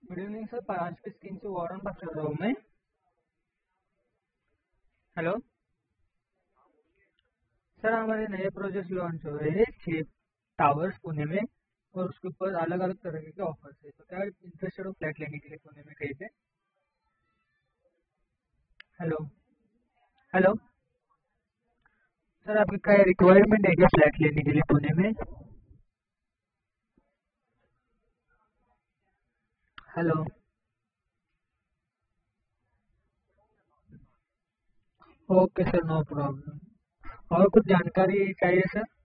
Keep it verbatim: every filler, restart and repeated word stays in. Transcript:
Good evening sir, परांज की scheme से वारन बात कर रहा हूँ मैं। हेलो सर, हमारे नए प्रोजेक्ट लॉन्च हो रहे हैं छः टावर्स पुणे में, और उसके ऊपर अलग अलग तरह के ऑफर्स है। तो क्या इंटरेस्टेड हो फ्लैट लेने के लिए पुणे में कहीं पे? हेलो हेलो सर, आपकी क्या रिक्वायरमेंट है क्या फ्लैट लेने के लिए पुणे में? Hello. Okay sir, no problem. और कुछ जानकारी चाहिए सर?